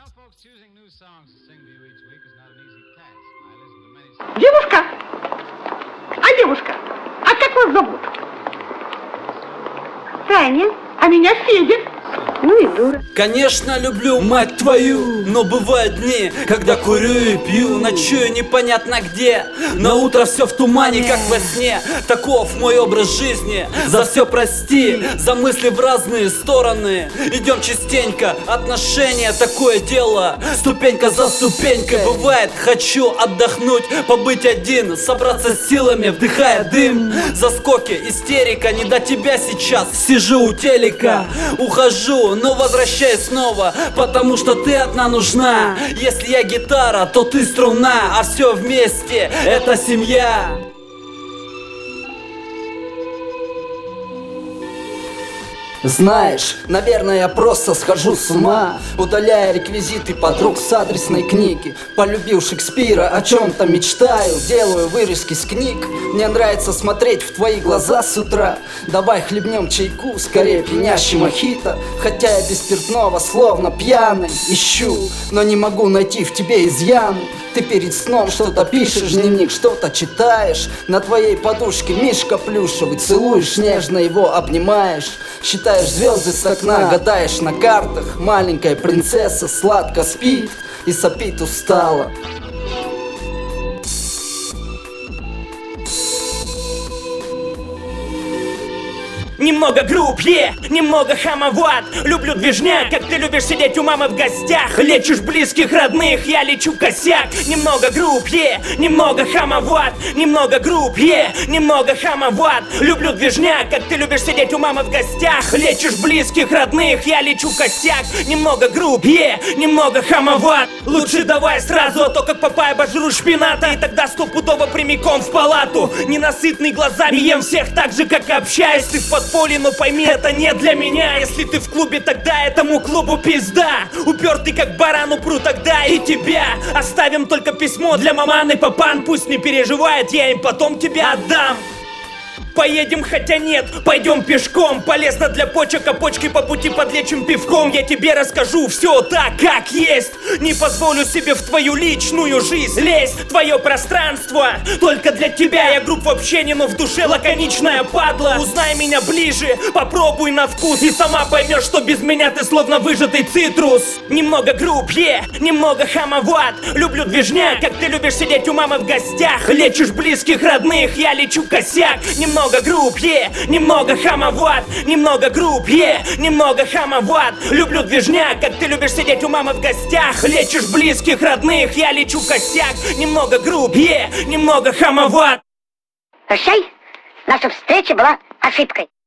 Девушка? Девушка, а как вас зовут? Таня, а меня Федя. Ну и дура. Конечно, люблю, мать твою, но бывают дни, когда курю и пью, ночую непонятно где. На утро все в тумане, как во сне. Таков мой образ жизни. За все прости, за мысли в разные стороны. Идем частенько, отношения такое дело. Ступенька за ступенькой. Бывает, хочу отдохнуть, побыть один, собраться с силами, вдыхая дым. Заскоки, истерика, не до тебя сейчас. Сижу у телека, ухожу, но возвращаюсь снова, потому что ты одна нужна. Если я гитара, то ты струна, а все вместе — это семья. Знаешь, наверное, я просто схожу с ума, удаляя реквизиты подруг с адресной книги. Полюбил Шекспира, о чем-то мечтаю, делаю вырезки с книг. Мне нравится смотреть в твои глаза с утра. Давай хлебнем чайку, скорее пьянящий мохито. Хотя я без спиртного словно пьяный ищу, но не могу найти в тебе изъяны. Ты перед сном что-то пишешь, дневник, что-то читаешь. На твоей подушке мишка плюшевый, целуешь нежно его, обнимаешь. Считаешь звезды с окна, гадаешь на картах. Маленькая принцесса сладко спит и сопит устало. Немного груб, немного хамоват. Люблю движняк, как ты любишь сидеть у мамы в гостях. Лечишь близких родных, я лечу косяк. Немного груб, немного хамоват. Немного груб, немного хамоват. Люблю движняк, как ты любишь сидеть у мамы в гостях. Лечишь близких родных, я лечу косяк. Немного груб, немного хамоват. Лучше давай сразу, а то как папай обожру шпината. И тогда стопудово прямиком в палату. Ненасытный глазами ем всех так же, как и общаюсь. Ты в подполье, но пойми, это не для меня. Если ты в клубе, тогда этому клубу пизда. Упертый как баран, упру тогда и тебя. Оставим только письмо для маман и папан. Пусть не переживает, я им потом тебя отдам. Поедем, хотя нет, пойдем пешком. Полезно для почек, а почки по пути подлечим пивком. Я тебе расскажу все так, как есть. Не позволю себе в твою личную жизнь лезть. Твое пространство только для тебя. Я груб в общении, но в душе лаконичная падла. Узнай меня ближе, попробуй на вкус, и сама поймешь, что без меня ты словно выжатый цитрус. Немного груб, немного хамоват. Люблю движняк, как ты любишь сидеть у мамы в гостях. Лечишь близких родных, я лечу косяк. Немного груб, немного хамоват. Немного груб, немного хамоват. Люблю движняк, как ты любишь сидеть у мамы в гостях. Лечишь близких родных, я лечу косяк. Немного груб, немного хамоват. Прощай, наша встреча была ошибкой.